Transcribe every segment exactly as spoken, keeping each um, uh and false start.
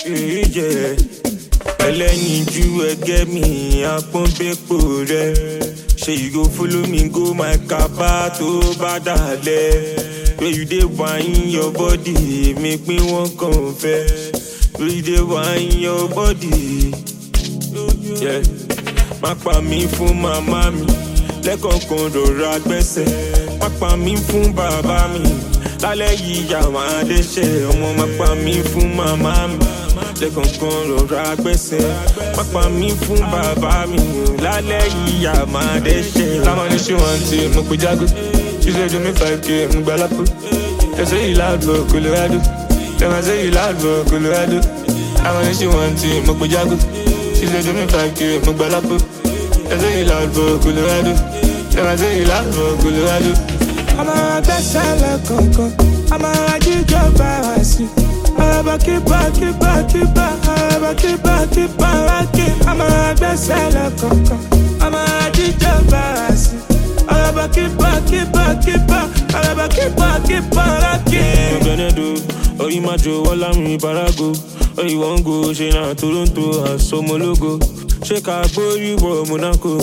Yeah. Ẹlẹ́yinjú ẹgẹ́ mi àpọ́nbẹ́pọ̀ rẹ̀. Ṣé you go follow me go my kaba tó bá dalẹ̀? Where you dey wine your body, make me wan confess. Where you dey wine your body, yeah. Má pa mí fún màmá mi, lẹ́kọ̀ọ̀kan rọra gbẹ́sẹ̀. Má pa mí fún bàbá mi, lálẹ́ yìí yà máa dẹ́ṣẹ̀. Ọmọ má pa mí fún màmá mi, lẹ́kọ̀ọ̀kan rọra gbẹ́sẹ̀. Má pa mí fún bàbá mi, lálẹ́ yìí yà máa dẹ́ṣẹ̀. Láwọn ní ṣé wọ́n ti mú pé jágó. Ṣíṣe ju mi five k mú gbà lápò. Ẹ say you loud bro, Colorado. Dem I say you loud bro, Colorado. Láwọn ní ṣé wọ́n ti mú pé jágó. Ṣíṣe ju mi five k mú gbà lápò. Ẹ say you loud bro, Colorado. Dem I say you loud bro, Colorado. Ọmọ agbẹ́sẹ̀ lẹ́kọ̀ọ̀kan, ọmọ ajíjọ bára sí. Ọ̀rọ̀ kípa kípa kípa, ọ̀rọ̀ kípa kípa rákì. Ọmọ agbẹ́sẹ̀ lẹ́kọ̀ọ̀kan, ọmọ ajíjọ bára sí. Ọ̀rọ̀ kípa kípa kípa, ọ̀rọ̀ kípa kípa rákì. Ọ̀gẹ̀nẹ̀dò, oyin máa jò wọ́n lámì parago. Oyin wọ́n ń go ṣe náà Toronto àsomológo. Ṣé ká gbórí wọ Monaco?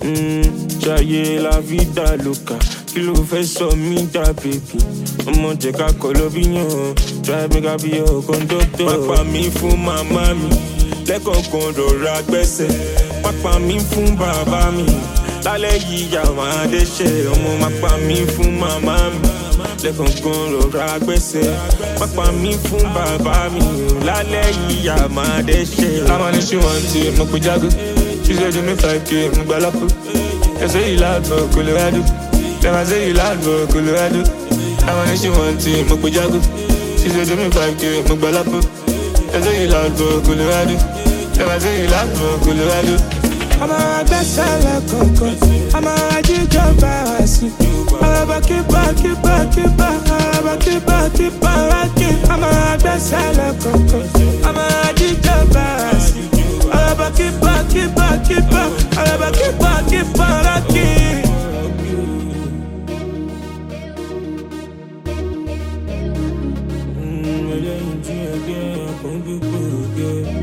Ṣayé la vida loca. Kí ló fẹ́ sọ mí dà bèbí? Ọmọ jẹ́ ká kọ́ lọ bí yàn. Drive me ká bí ọ̀ kọ́ńdọ́tọ̀. Má pa mí fún màmá mi, lẹ́kọ̀ọ̀kan rọra gbẹ́sẹ̀. Má pa mí fún bàbá mi, lálẹ́ yìí yà máa dẹ́ṣẹ̀. Ọmọ má pa mí fún màmá mi, lẹ́kọ̀ọ̀kan rọra gbẹ́sẹ̀. Má pa mí fún bàbá mi, lálẹ́ yìí yà máa dẹ́ṣẹ̀. Láwọn ní ṣé wọ́n ti mú pé jágó. Ṣíṣe ju mi five k mú gbà lápò. Ẹ say you loud bro, Colorado. Dem I say you loud bro, Colorado. Láwọn ní ṣé wọ́n ti mú pé jágó. Ṣíṣe ju mi five k mú gbà lápò. Ẹ say you loud bro, Colorado. Dem I say you loud bro, Colorado. Ọmọ agbẹ́sẹ̀ lẹ́kọ̀ọ̀kan, ọmọ ajíjọ bára sí. Ọ̀rọ̀ kípa kípa kípa, ọ̀rọ̀ kípa kípa rákì. Ọmọ agbẹ́sẹ̀ lẹ́kọ̀ọ̀kan, ọmọ ajíjọ bára sí. Ọ̀rọ̀ kípa kípa kípa, ọ̀rọ̀ kípa kípa rákì. Ẹlẹ́yinjú ẹgẹ́ àpọ́nbẹ́pọ̀ rẹ̀.